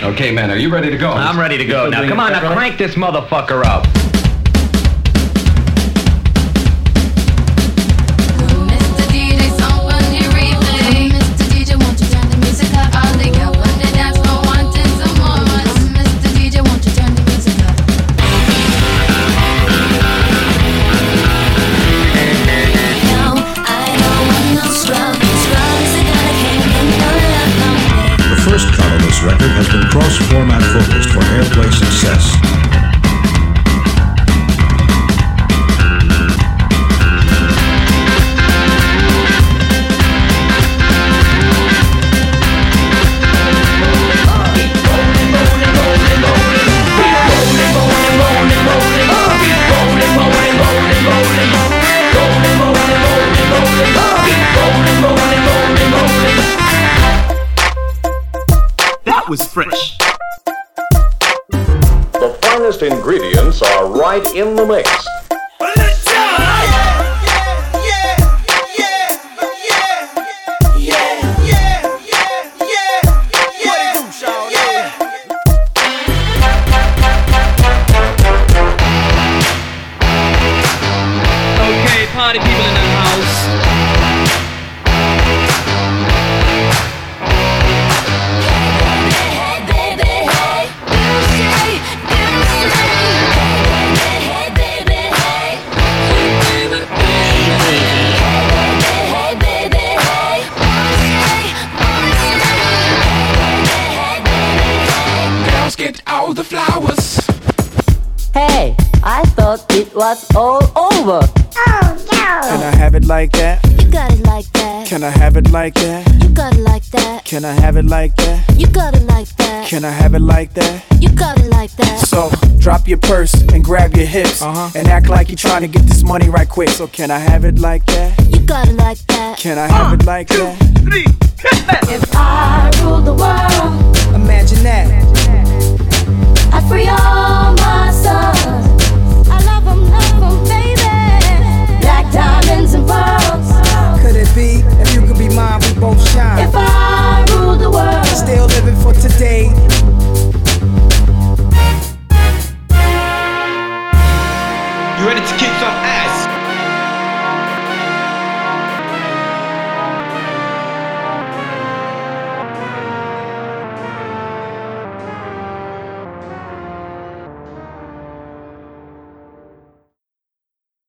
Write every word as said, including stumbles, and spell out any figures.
Okay, man, are you ready to go? I'm ready to go. Now, come on, now crank this motherfucker up. This record has been cross-format focused for airplay success. Was fresh. The finest ingredients are right in the mix. Okay, party people in the house. All the flowers. Hey, I thought it was all over. Oh, no. Can I have it like that? You got it like that. Can I have it like that? You got it like that. Can I have it like that? You got it like that. Can I have it like that? You got it like that. So, drop your purse and grab your hips, uh-huh, and act like you're trying to get this money right quick. So can I have it like that? You got it like that. Can I have uh, it like two, that? Three.